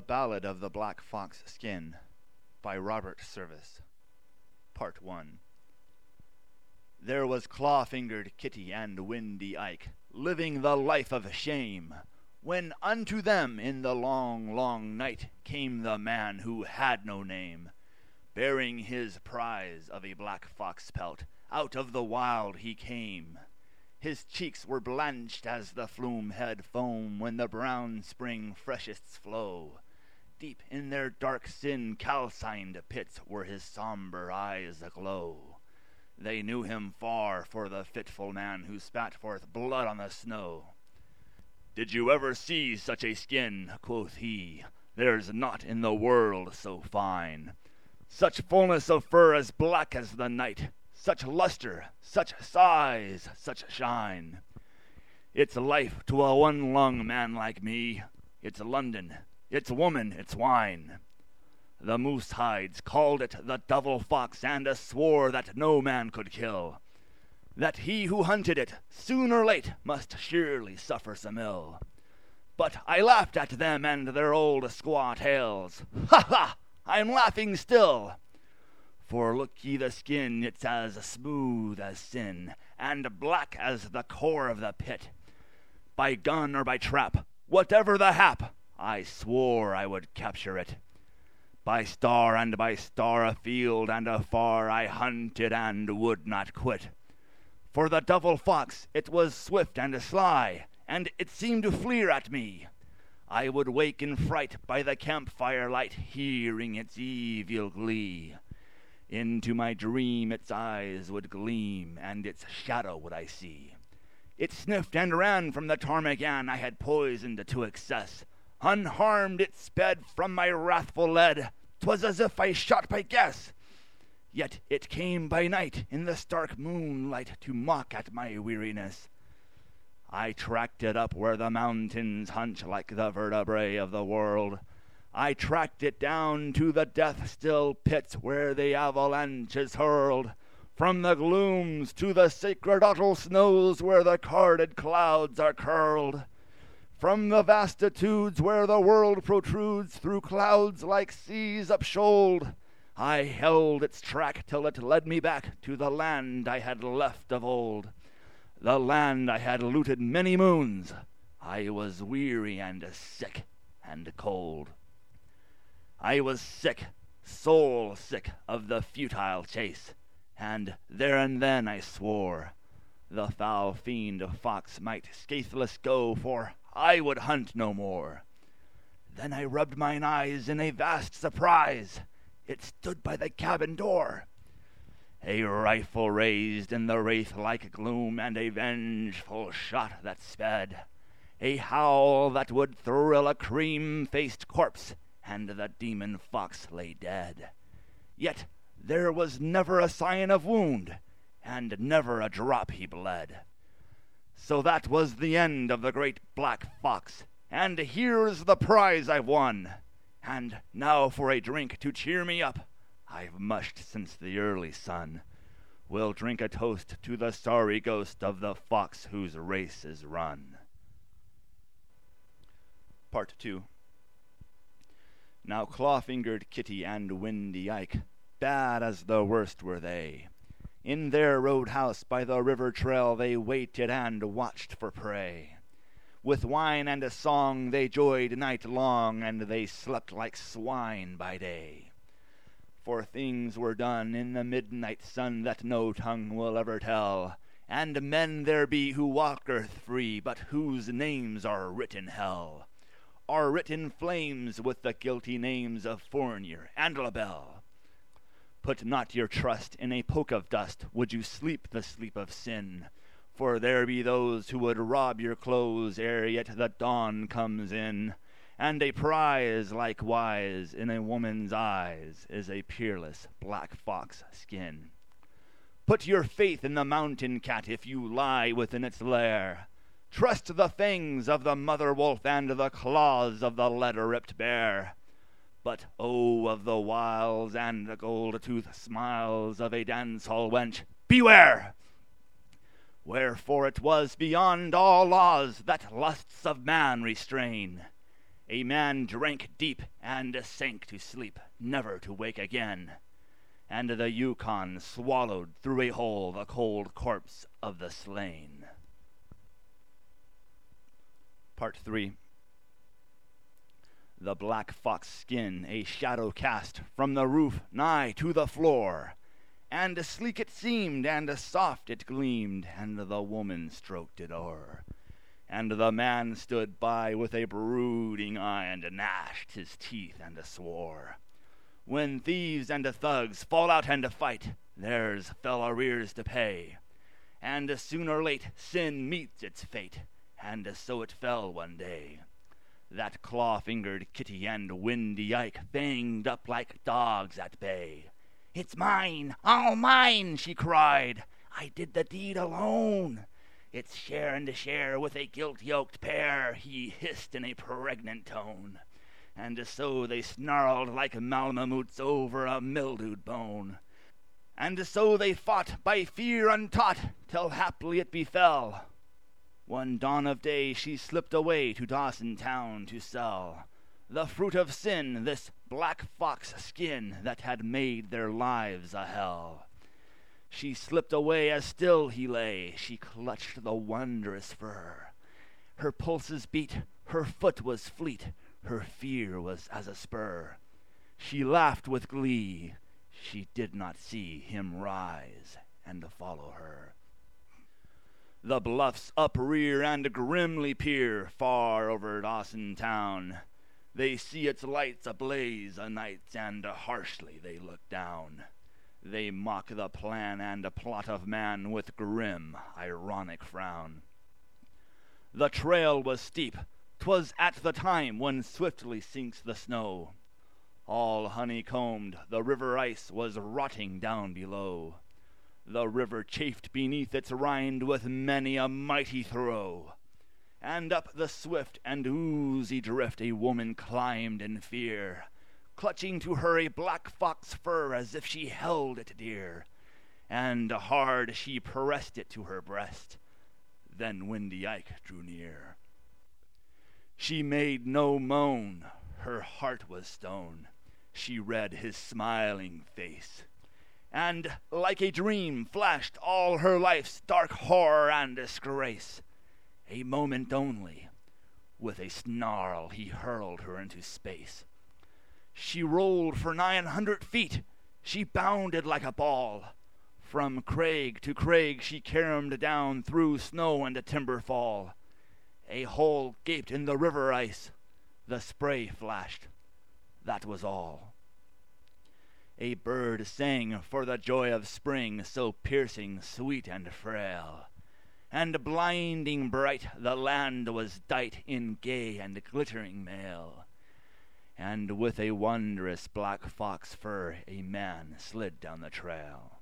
The Ballad of the Black Fox Skin by Robert Service. Part 1. There was claw-fingered Kitty and Windy Ike, living the life of shame, when unto them in the long, long night came the man who had no name, bearing his prize of a black fox pelt. Out of the wild he came. His cheeks were blanched as the flume-head foam when the brown spring freshests flow. Deep in their dark sin calcined pits were his somber eyes aglow. They knew him far for the fitful man who spat forth blood on the snow. "Did you ever see such a skin?" quoth he. "There's naught in the world so fine. Such fullness of fur as black as the night, such luster, such size, such shine. It's life to a one-lung man like me. It's London, it's woman, it's wine." The moose hides called it the devil fox, and swore that no man could kill, that he who hunted it, soon or late, must surely suffer some ill. But I laughed at them and their old squaw tales. Ha ha! I'm laughing still. For look ye the skin, it's as smooth as sin, and black as the core of the pit. By gun or by trap, whatever the hap, I swore I would capture it. By star and by star, afield and afar, I hunted and would not quit. For the devil fox, it was swift and sly, and it seemed to fleer at me. I would wake in fright by the campfire light, hearing its evil glee. Into my dream its eyes would gleam, and its shadow would I see. It sniffed and ran from the ptarmigan I had poisoned to excess. Unharmed it sped from my wrathful lead. 'Twas as if I shot by guess. Yet it came by night in the stark moonlight to mock at my weariness. I tracked it up where the mountains hunch like the vertebrae of the world. I tracked it down to the death-still pits where the avalanche is hurled. From the glooms to the sacred Ottal snows where the carded clouds are curled. From the vastitudes where the world protrudes through clouds like seas upshoaled. I held its track till it led me back to the land I had left of old. The land I had looted many moons. I was weary and sick and cold. I was sick, soul sick of the futile chase, and there and then I swore the foul fiend of fox might scatheless go, for I would hunt no more. Then I rubbed mine eyes in a vast surprise. It stood by the cabin door. A rifle raised in the wraith-like gloom, and a vengeful shot that sped. A howl that would thrill a cream-faced corpse, and the demon fox lay dead. Yet there was never a sign of wound, and never a drop he bled. So that was the end of the great black fox, and here's the prize I've won. And now for a drink to cheer me up, I've mushed since the early sun. We'll drink a toast to the sorry ghost of the fox whose race is run. Part 2. Now claw-fingered Kitty and Windy Ike, bad as the worst were they. In their roadhouse by the river trail they waited and watched for prey. With wine and a song they joyed night long, and they slept like swine by day. For things were done in the midnight sun that no tongue will ever tell, and men there be who walk earth free, but whose names are writ in hell. Are writ in flames with the guilty names of Fournier and LaBelle. Put not your trust in a poke of dust, would you sleep the sleep of sin, for there be those who would rob your clothes ere yet the dawn comes in. And a prize likewise in a woman's eyes is a peerless black fox skin. Put your faith in the mountain cat if you lie within its lair. Trust the fangs of the mother wolf and the claws of the leather-ripped bear. But oh, of the wiles and the gold-tooth smiles of a dance-hall wench, beware! Wherefore it was beyond all laws that lusts of man restrain. A man drank deep and sank to sleep, never to wake again. And the Yukon swallowed through a hole the cold corpse of the slain. Part 3. The black fox skin a shadow cast from the roof nigh to the floor, and sleek it seemed, and soft it gleamed, and the woman stroked it o'er. And the man stood by with a brooding eye, and gnashed his teeth and swore. When thieves and thugs fall out and fight, there's fell arrears to pay, and soon or late sin meets its fate, and so it fell one day. That claw-fingered Kitty and Windy Ike banged up like dogs at bay. "It's mine, all mine," she cried. "I did the deed alone." "It's share and share with a guilt-yoked pair," he hissed in a pregnant tone. And so they snarled like malamoots over a mildewed bone. And so they fought by fear untaught, till haply it befell. One dawn of day she slipped away to Dawson town to sell the fruit of sin, this black fox skin that had made their lives a hell. She slipped away as still he lay, she clutched the wondrous fur. Her pulses beat, her foot was fleet, her fear was as a spur. She laughed with glee, she did not see him rise and follow her. The bluffs uprear and grimly peer far over Dawson town. They see its lights ablaze o' nights, and harshly they look down. They mock the plan and plot of man with grim, ironic frown. The trail was steep, 'twas at the time when swiftly sinks the snow. All honeycombed, the river ice was rotting down below. The river chafed beneath its rind with many a mighty throe. And up the swift and oozy drift a woman climbed in fear, clutching to her a black fox fur as if she held it dear. And hard she pressed it to her breast. Then Windy Ike drew near. She made no moan, her heart was stone. She read his smiling face, and like a dream flashed all her life's dark horror and disgrace. A moment only, with a snarl he hurled her into space. She rolled for 900 feet, she bounded like a ball. From crag to crag she caromed down through snow and timber fall. A hole gaped in the river ice, the spray flashed, that was all. A bird sang for the joy of spring, so piercing, sweet, and frail. And blinding bright the land was dight in gay and glittering mail. And with a wondrous black fox fur a man slid down the trail.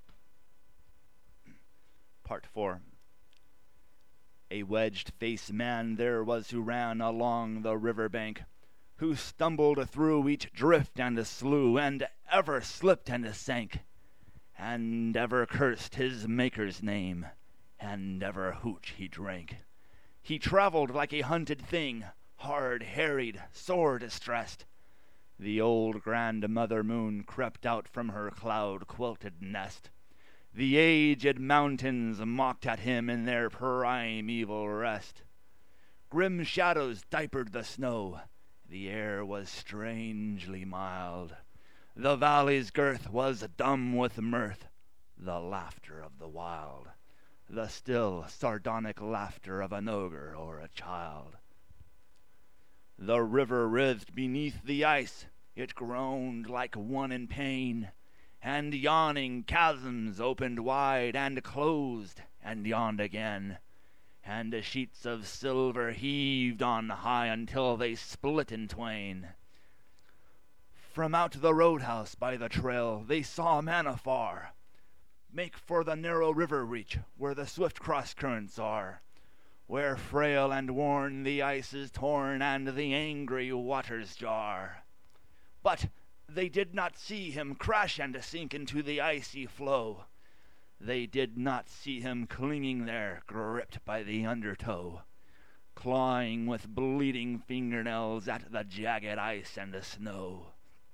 Part 4. A wedged-faced man there was who ran along the river bank, who stumbled through each drift and slough, and ever slipped and sank, and ever cursed his Maker's name, and ever hooch he drank. He traveled like a hunted thing, hard-harried, sore distressed. The old grandmother moon crept out from her cloud-quilted nest. The aged mountains mocked at him in their primeval rest. Grim shadows diapered the snow. The air was strangely mild. The valley's girth was dumb with mirth, the laughter of the wild, the still sardonic laughter of an ogre or a child. The river writhed beneath the ice, it groaned like one in pain, and yawning chasms opened wide and closed and yawned again, and sheets of silver heaved on high until they split in twain. From out the roadhouse by the trail they saw a man afar make for the narrow river reach where the swift cross-currents are, where frail and worn the ice is torn and the angry waters jar. But they did not see him crash and sink into the icy flow. They did not see him clinging there, gripped by the undertow. clawing with bleeding fingernails at the jagged ice and the snow.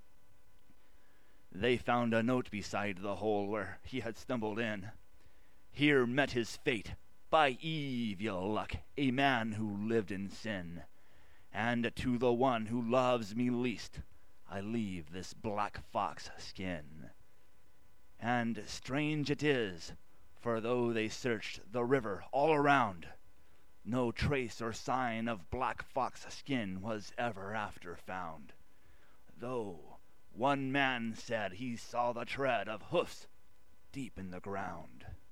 They found a note beside the hole where he had stumbled in. Here met his fate, by evil luck, a man who lived in sin. And to the one who loves me least, I leave this black fox skin. And strange it is, for though they searched the river all around, no trace or sign of black fox skin was ever after found. Though one man said he saw the tread of hoofs deep in the ground.